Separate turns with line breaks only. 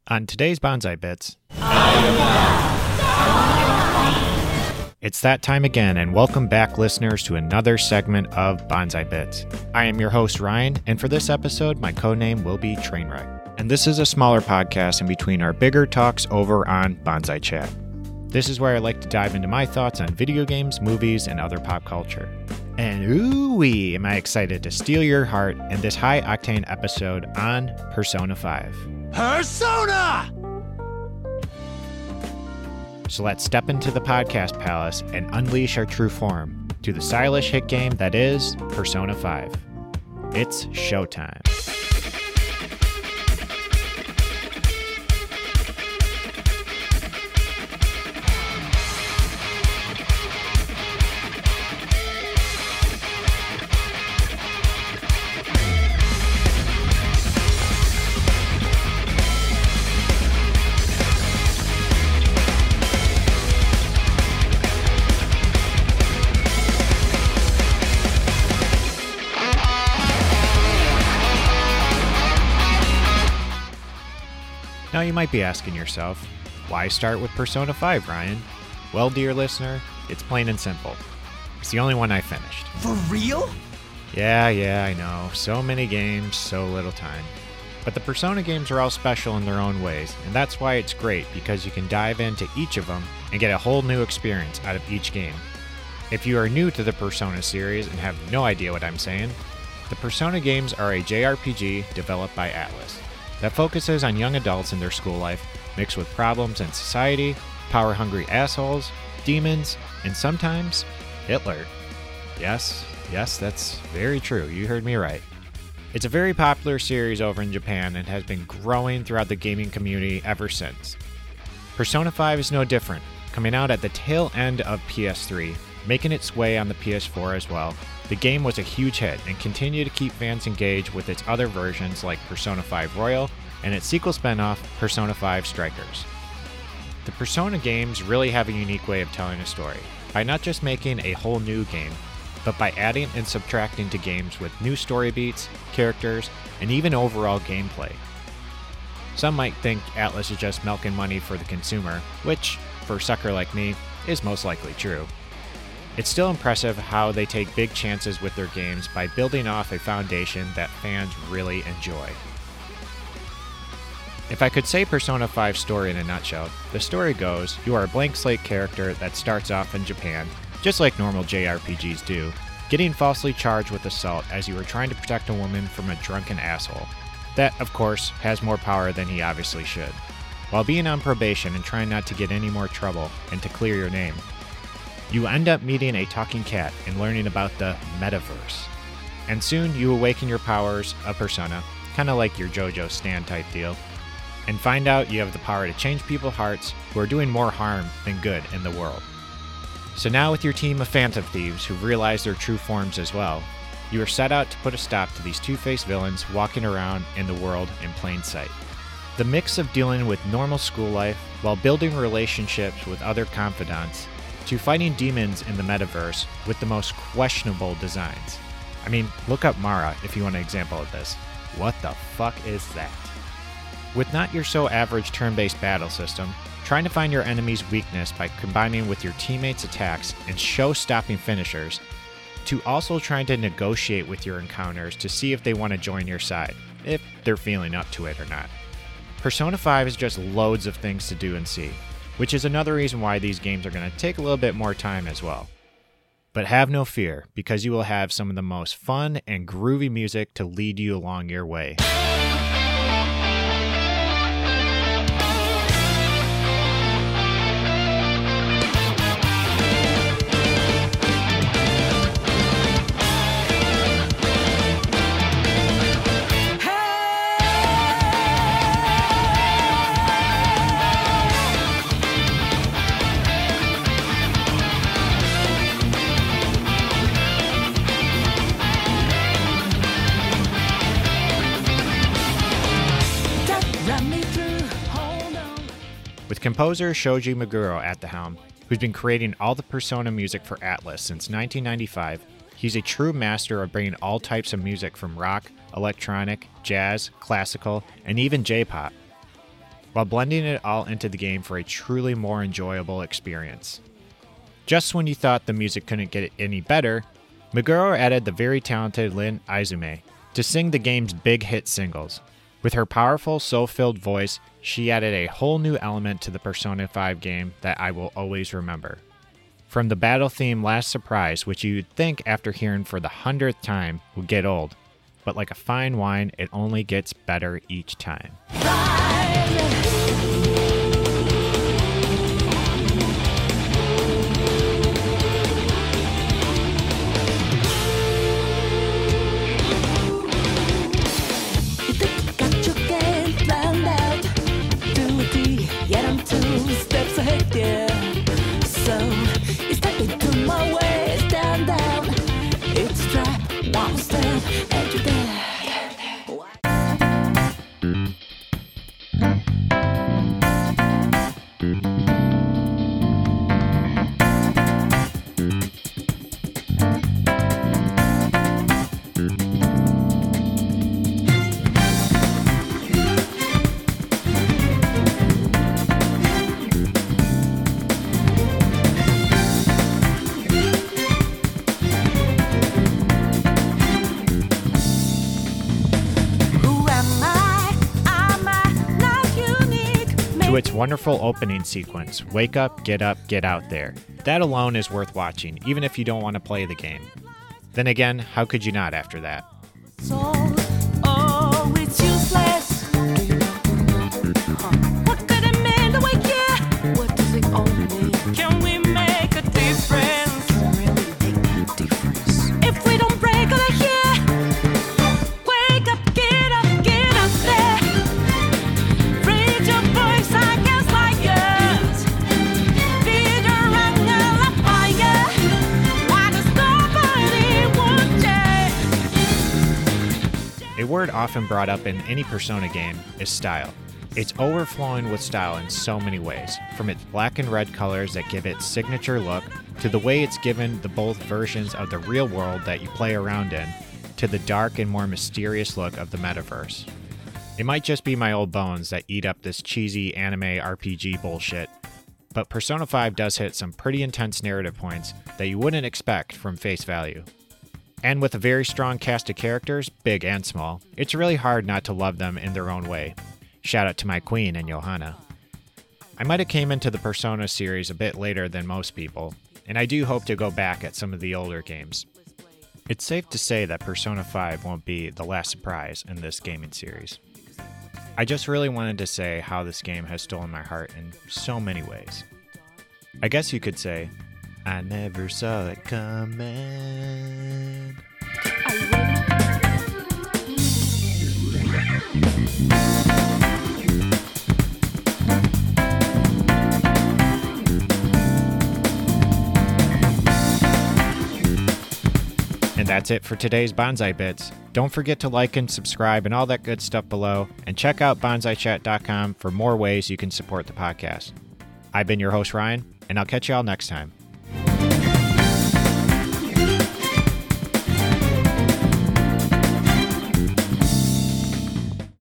On today's Bonsai Bits, it's that time again, and welcome back, listeners, to another segment of Bonsai Bits. I am your host, Ryan, and for this episode, my codename will be Trainwreck. And this is a smaller podcast in between our bigger talks over on Bonsai Chat. This is where I like to dive into my thoughts on video games, movies, and other pop culture. And ooh-wee, am I excited to steal your heart in this high-octane episode on Persona 5.
Persona!
So let's step into the podcast palace and unleash our true form to the stylish hit game that is Persona 5. It's showtime. Now you might be asking yourself, why start with Persona 5, Ryan? Well, dear listener, it's plain and simple. It's the only one I finished.
For real?
Yeah, I know. So many games, so little time. But the Persona games are all special in their own ways, and that's why it's great, because you can dive into each of them and get a whole new experience out of each game. If you are new to the Persona series and have no idea what I'm saying, the Persona games are a JRPG developed by Atlus that focuses on young adults in their school life, mixed with problems in society, power-hungry assholes, demons, and sometimes Hitler. Yes, that's very true. You heard me right. It's a very popular series over in Japan and has been growing throughout the gaming community ever since. Persona 5 is no different, coming out at the tail end of PS3, making its way on the PS4 as well. The game was a huge hit and continued to keep fans engaged with its other versions like Persona 5 Royal and its sequel spinoff, Persona 5 Strikers. The Persona games really have a unique way of telling a story, by not just making a whole new game, but by adding and subtracting to games with new story beats, characters, and even overall gameplay. Some might think Atlus is just milking money for the consumer, which, for a sucker like me, is most likely true. It's still impressive how they take big chances with their games by building off a foundation that fans really enjoy. If I could say Persona 5's story in a nutshell, the story goes, you are a blank slate character that starts off in Japan, just like normal JRPGs do, getting falsely charged with assault as you are trying to protect a woman from a drunken asshole. That, of course, has more power than he obviously should. While being on probation and trying not to get any more trouble and to clear your name, you end up meeting a talking cat and learning about the metaverse. And soon you awaken your powers of Persona, kind of like your JoJo Stan type deal, and find out you have the power to change people's hearts who are doing more harm than good in the world. So now with your team of Phantom Thieves who've realized their true forms as well, you are set out to put a stop to these two-faced villains walking around in the world in plain sight. The mix of dealing with normal school life while building relationships with other confidants to fighting demons in the metaverse with the most questionable designs. I mean, look up Mara if you want an example of this. What the fuck is that? With not your so average turn-based battle system, trying to find your enemy's weakness by combining with your teammates' attacks and show-stopping finishers, to also trying to negotiate with your encounters to see if they want to join your side, if they're feeling up to it or not. Persona 5 is just loads of things to do and see, which is another reason why these games are going to take a little bit more time as well. But have no fear, because you will have some of the most fun and groovy music to lead you along your way. With composer Shoji Meguro at the helm, who's been creating all the Persona music for Atlus since 1995, he's a true master of bringing all types of music from rock, electronic, jazz, classical, and even J-pop. while blending it all into the game for a truly more enjoyable experience. Just when you thought the music couldn't get any better, Meguro added the very talented Lin Izume to sing the game's big hit singles. With her powerful, soul-filled voice, she added a whole new element to the Persona 5 game that I will always remember. From the battle theme Last Surprise, which you'd think after hearing for the 100th time would get old, but like a fine wine, it only gets better each time. To its wonderful opening sequence, Wake Up, Get Out There. That alone is worth watching, even if you don't want to play the game. Then again, how could you not after that?
It's useless. What could it mean to wake you? What does it all mean? Can we make a difference? Can we really make a difference? If we don't break out of here, wake up, get up there. Raise your voice against lions. Feed your anger like fire. Why does nobody want you?
A word often brought up in any Persona game is style. It's overflowing with style in so many ways, from its black and red colors that give it signature look, to the way it's given the both versions of the real world that you play around in, to the dark and more mysterious look of the metaverse. It might just be my old bones that eat up this cheesy anime RPG bullshit, but Persona 5 does hit some pretty intense narrative points that you wouldn't expect from face value. And with a very strong cast of characters, big and small, it's really hard not to love them in their own way. Shout out to my queen and Johanna. I might have came into the Persona series a bit later than most people, and I do hope to go back at some of the older games. It's safe to say that Persona 5 won't be the last surprise in this gaming series. I just really wanted to say how this game has stolen my heart in so many ways. I guess you could say, I never saw it coming.
Are you ready?
And that's it for today's Bonsai Bits. Don't forget to like and subscribe and all that good stuff below, and check out bonsaichat.com for more ways you can support the podcast. I've been your host, Ryan, and I'll catch y'all next time.